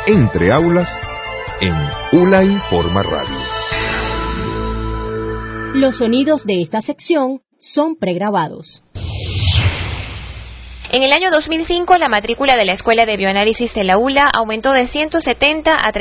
Entre aulas en ULA Informa Radio. Los sonidos de esta sección son pregrabados. En el año 2005, la matrícula de la Escuela de Bioanálisis de la ULA aumentó de 170 a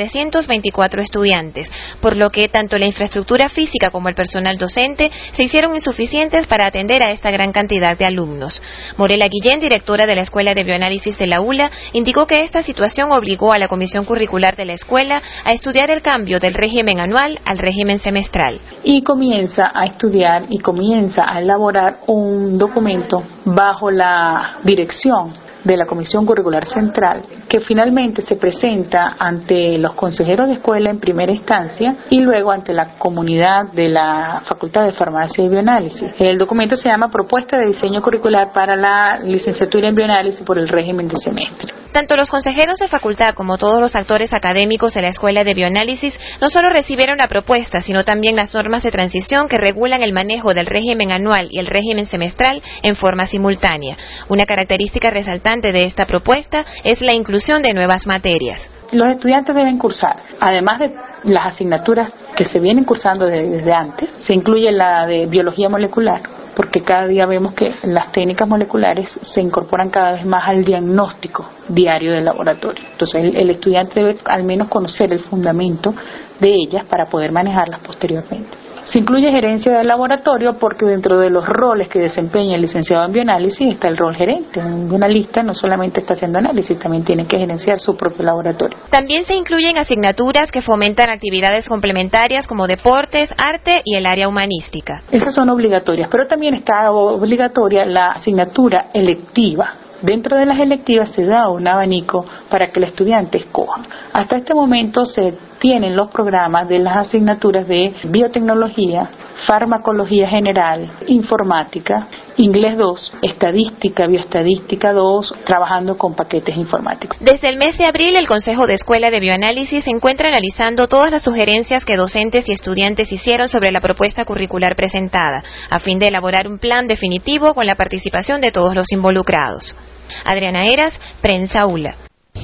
324 estudiantes, por lo que tanto la infraestructura física como el personal docente se hicieron insuficientes para atender a esta gran cantidad de alumnos. Morela Guillén, directora de la Escuela de Bioanálisis de la ULA, indicó que esta situación obligó a la Comisión Curricular de la escuela a estudiar el cambio del régimen anual al régimen semestral. Y comienza a estudiar y comienza a elaborar un documento bajo la dirección de la Comisión Curricular Central, que finalmente se presenta ante los consejeros de escuela en primera instancia y luego ante la comunidad de la Facultad de Farmacia y Bioanálisis. El documento se llama Propuesta de Diseño Curricular para la Licenciatura en Bioanálisis por el régimen de semestre. Tanto los consejeros de facultad como todos los actores académicos de la Escuela de Bioanálisis no solo recibieron la propuesta, sino también las normas de transición que regulan el manejo del régimen anual y el régimen semestral en forma simultánea. Una característica resaltante de esta propuesta es la inclusión de nuevas materias. Los estudiantes deben cursar, además de las asignaturas que se vienen cursando desde antes, se incluye la de biología molecular, porque cada día vemos que las técnicas moleculares se incorporan cada vez más al diagnóstico diario del laboratorio. Entonces el estudiante debe al menos conocer el fundamento de ellas para poder manejarlas posteriormente. Se incluye gerencia del laboratorio porque dentro de los roles que desempeña el licenciado en bioanálisis está el rol gerente. Un bioanalista no solamente está haciendo análisis, también tiene que gerenciar su propio laboratorio. También se incluyen asignaturas que fomentan actividades complementarias como deportes, arte y el área humanística. Esas son obligatorias, pero también está obligatoria la asignatura electiva. Dentro de las electivas se da un abanico para que el estudiante escoja. Hasta este momento se tienen los programas de las asignaturas de biotecnología, farmacología general, informática, inglés 2, estadística, bioestadística 2, trabajando con paquetes informáticos. Desde el mes de abril, el Consejo de Escuela de Bioanálisis se encuentra analizando todas las sugerencias que docentes y estudiantes hicieron sobre la propuesta curricular presentada, a fin de elaborar un plan definitivo con la participación de todos los involucrados. Adriana Heras, Prensa ULA.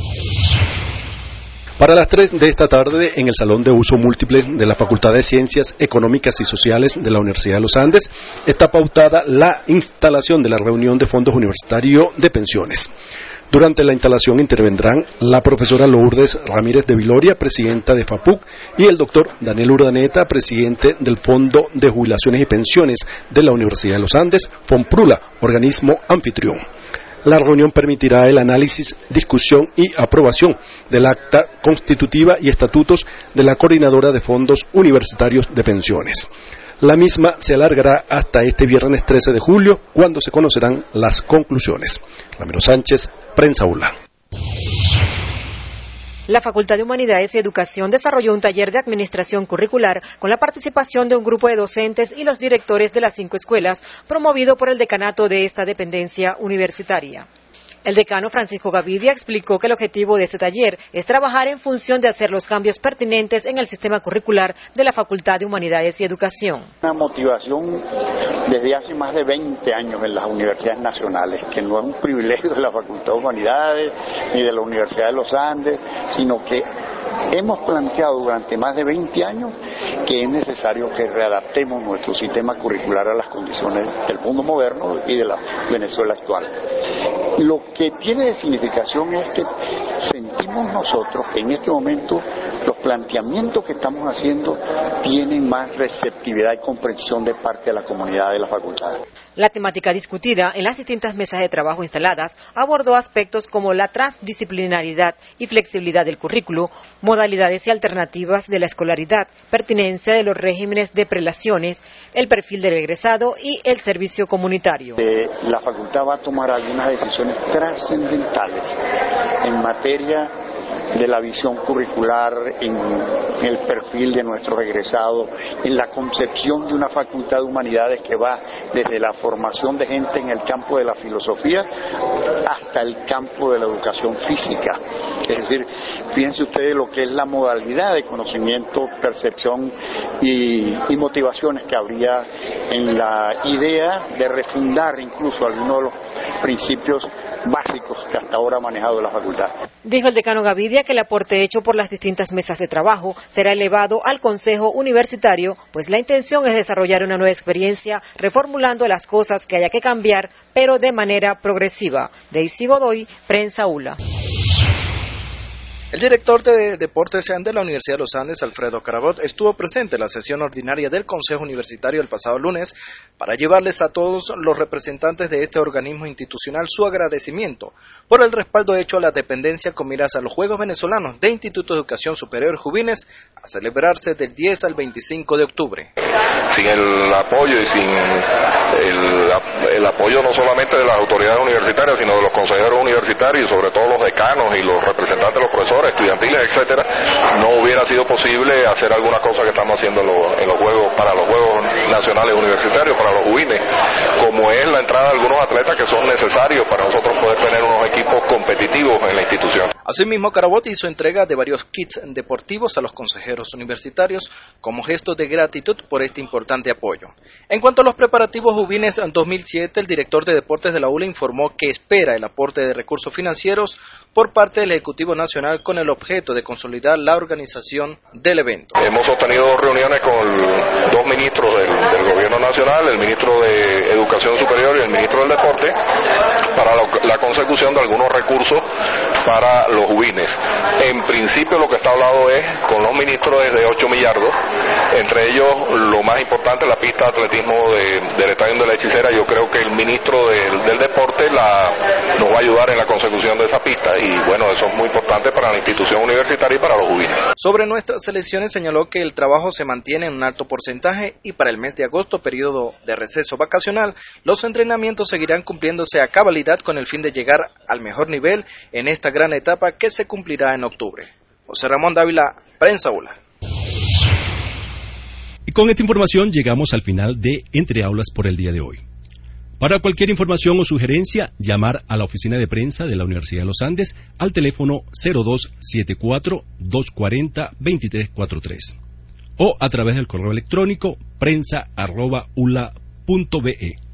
Para las 3 de esta tarde, en el Salón de Uso Múltiple de la Facultad de Ciencias Económicas y Sociales de la Universidad de los Andes, está pautada la instalación de la reunión de Fondos Universitario de Pensiones. Durante la instalación intervendrán la profesora Lourdes Ramírez de Viloria, presidenta de FAPUC, y el doctor Daniel Urdaneta, presidente del Fondo de Jubilaciones y Pensiones de la Universidad de los Andes, FONPRULA, organismo anfitrión. La reunión permitirá el análisis, discusión y aprobación del acta constitutiva y estatutos de la Coordinadora de Fondos Universitarios de Pensiones. La misma se alargará hasta este viernes 13 de julio, cuando se conocerán las conclusiones. Ramiro Sánchez, Prensa ULA. La Facultad de Humanidades y Educación desarrolló un taller de administración curricular con la participación de un grupo de docentes y los directores de las 5 escuelas, promovido por el decanato de esta dependencia universitaria. El decano Francisco Gavidia explicó que el objetivo de este taller es trabajar en función de hacer los cambios pertinentes en el sistema curricular de la Facultad de Humanidades y Educación. Una motivación desde hace más de 20 años en las universidades nacionales, que no es un privilegio de la Facultad de Humanidades ni de la Universidad de los Andes, sino que hemos planteado durante más de 20 años que es necesario que readaptemos nuestro sistema curricular a las condiciones del mundo moderno y de la Venezuela actual. Lo que tiene de significación es que sentimos nosotros que en este momento los planteamientos que estamos haciendo tienen más receptividad y comprensión de parte de la comunidad de la facultad. La temática discutida en las distintas mesas de trabajo instaladas abordó aspectos como la transdisciplinaridad y flexibilidad del currículo, modalidades y alternativas de la escolaridad, pertinencia de los regímenes de prelaciones, el perfil del egresado y el servicio comunitario. La facultad va a tomar algunas decisiones trascendentales en materia de la visión curricular, en en el perfil de nuestros egresados, en la concepción de una facultad de humanidades que va desde la formación de gente en el campo de la filosofía hasta el campo de la educación física. Es decir, fíjense ustedes lo que es la modalidad de conocimiento, percepción y motivaciones que habría en la idea de refundar incluso algunos de los principios básicos que hasta ahora ha manejado la facultad. Dijo el decano Gavidia que el aporte hecho por las distintas mesas de trabajo será elevado al Consejo Universitario, pues la intención es desarrollar una nueva experiencia, reformulando las cosas que haya que cambiar, pero de manera progresiva. Daisy Godoy, Prensa ULA. El director de Deportes de la Universidad de los Andes, Alfredo Carabote, estuvo presente en la sesión ordinaria del Consejo Universitario el pasado lunes para llevarles a todos los representantes de este organismo institucional su agradecimiento por el respaldo hecho a la dependencia con miras a los Juegos Venezolanos de Instituto de Educación Superior Juvines a celebrarse del 10 al 25 de octubre. Sin el apoyo y sin el apoyo no solamente de las autoridades universitarias, sino de los consejeros universitarios y sobre todo los decanos y los representantes de los profesores, estudiantiles, etcétera, no hubiera sido posible hacer alguna cosa que estamos haciendo en los juegos, para los Juegos Nacionales Universitarios, para los juvines, como es la entrada de algunos atletas que son necesarios para nosotros poder tener unos equipos competitivos en la institución. Asimismo, Carabote hizo entrega de varios kits deportivos a los consejeros universitarios como gesto de gratitud por este importante apoyo. En cuanto a los preparativos juvines en 2007, el director de Deportes de la ULA informó que espera el aporte de recursos financieros por parte del Ejecutivo Nacional con el objeto de consolidar la organización del evento. Hemos sostenido 2 reuniones con 2 ministros del Gobierno Nacional, el ministro de Educación Superior y el ministro del Deporte, para la consecución de algunos recursos para los juvines. En principio lo que está hablado es con los ministros es de 8 millardos, entre ellos lo más importante la pista de atletismo del Estadio de la Hechicera. Yo creo que el ministro del Deporte nos va a ayudar en la consecución de esa pista y bueno, eso es muy importante para la institución universitaria y para los juvines. Sobre nuestras selecciones señaló que el trabajo se mantiene en un alto porcentaje y para el mes de agosto, periodo de receso vacacional, los entrenamientos seguirán cumpliéndose a cabalidad con el fin de llegar al mejor nivel en esta gran etapa que se cumplirá en octubre. José Ramón Dávila, Prensa ULA. Y con esta información llegamos al final de Entre Aulas por el día de hoy. Para cualquier información o sugerencia, llamar a la oficina de prensa de la Universidad de los Andes al teléfono 0274-240-2343 o a través del correo electrónico prensa@ula.be.